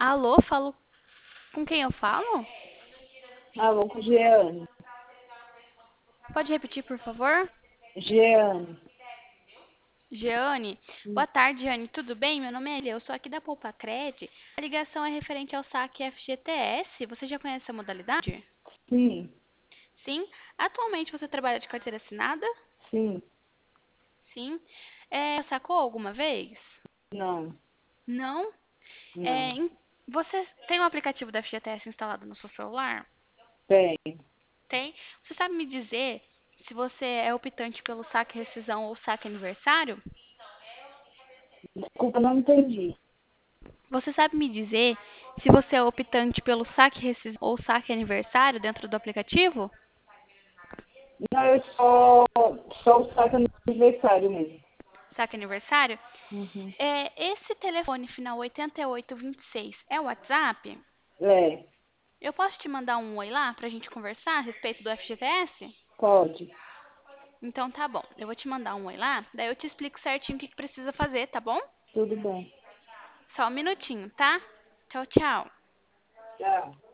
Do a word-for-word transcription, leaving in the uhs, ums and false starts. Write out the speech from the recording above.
Alô, falo com quem eu falo? Alô, com Jeane. Pode repetir, por favor? Jeane. Jeane. Boa tarde, Jeane. Tudo bem? Meu nome é Elia. Eu sou aqui da Poupacred. A ligação é referente ao saque F G T S. Você já conhece a modalidade? Sim, Sim. Atualmente você trabalha de carteira assinada? sim, Sim. É, sacou alguma vez? não, Não? É, não. em- você tem o aplicativo da F G T S instalado no seu celular? Tem. Tem. Você sabe me dizer se você é optante pelo saque rescisão ou saque aniversário? Desculpa, não entendi. Você sabe me dizer se você é optante pelo saque rescisão ou saque aniversário dentro do aplicativo? Não, eu só, só o saco aniversário mesmo. Saque aniversário? Uhum. É, esse telefone final oitenta e oito vinte e seis é o WhatsApp? É, Eu posso te mandar um oi lá pra gente conversar a respeito do F G T S? pode. Então tá bom. Eu vou te mandar um oi lá, daí eu te explico certinho o que que precisa fazer, tá bom? Tudo bem. Só um minutinho, tá? Tchau, tchau. Tchau.